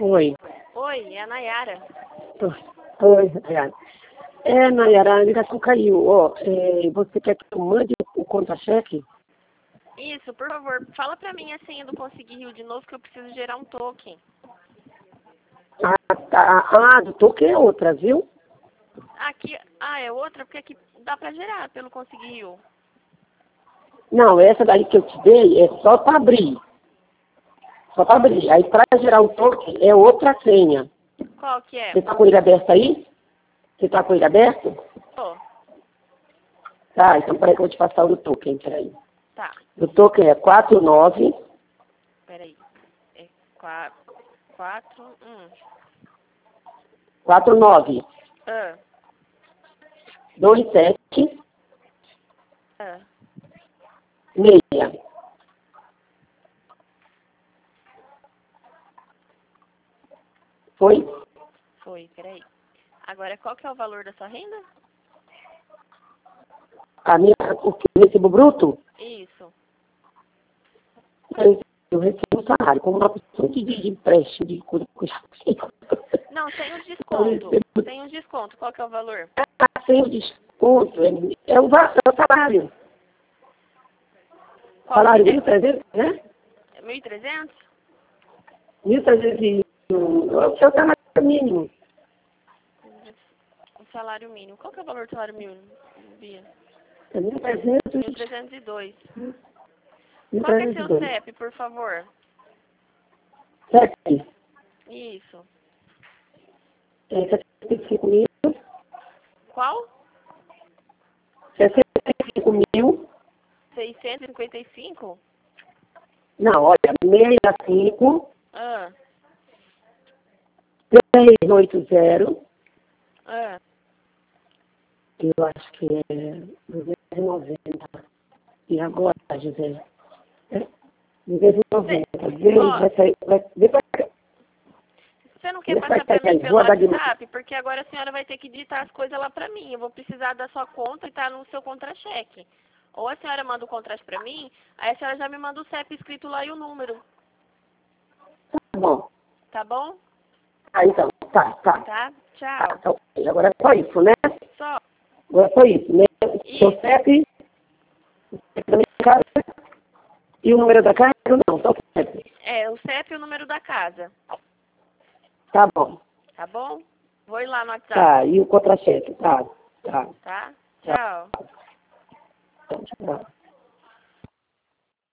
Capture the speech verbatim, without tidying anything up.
Oi. Oi, é a Nayara. Oi, Nayara. É, Nayara, a ligação caiu. Ó, é, você quer que eu mande o contra-cheque? Isso, por favor, fala pra mim a senha do Conseguir Rio de novo que eu preciso gerar um token. Ah, tá. Ah, do toque é outra, viu? Aqui, ah, é outra, porque aqui dá pra gerar pelo Conseguir Rio. Não, essa daí que eu te dei é só para abrir. Só para abrir. Aí para gerar o toque é outra senha. Qual que é? Você tá com ele aberto aí? Você tá com ele aberto? Tô. Tá, então peraí que eu vou te passar o do token, peraí. Tá, O token é quatro nove peraí. É quatro, quatro, um. quatro nove Ah, dois sete ah. seis. Foi? Foi, peraí. Agora, qual que é o valor da sua renda? A minha, o que eu recebo bruto, Isso. eu, eu recebo um salário, como uma pessoa de, de empréstimo, de coisa coisa assim. Não, sem o Eu desconto. recebo, Sem o desconto, qual que é o valor? ah, sem o desconto, é, é, o, va- é o salário. Qual que Salário é? mil e trezentos, né? mil e trezentos? mil e trezentos e um, é o seu salário mínimo. O salário mínimo. Qual que é o valor do salário mínimo, Bia? É mil e trezentos, mil trezentos e dois. mil e Qual que é trezentos e seu dois. C E P, por favor? Sete, Isso. é sessenta e cinco mil, Qual? sessenta e cinco mil, seiscentos e cinquenta e cinco? não, olha, sessenta e cinco, Ah, três oito zero, ah. eu acho que é duzentos e noventa. E agora, José? É? duzentos e noventa. Vê, Ó, vai sair, vai, vê pra cá. você não quer Vê pra passar pra cá, mim aí, pelo Rua da Guimarães. WhatsApp? Porque agora a senhora vai ter que digitar as coisas lá pra mim. Eu vou precisar da sua conta e tá no seu contra-cheque. Ou a senhora manda o contra-cheque pra mim, aí a senhora já me manda o C E P escrito lá e o número. Tá bom. Tá bom? Ah, então, tá, tá. Tá? Tá, Tchau. tá ok. Agora é só isso, né? Só. Agora é só isso, né? Seu Isso. C E P, o C E P da minha casa e o número da casa, não, só o C E P. É, o C E P e o número da casa. Tá bom. Tá bom? Vou ir lá no WhatsApp. Tá, e o contra-cheque, tá, tá. Tá? Tá, Tchau. tá, tchau.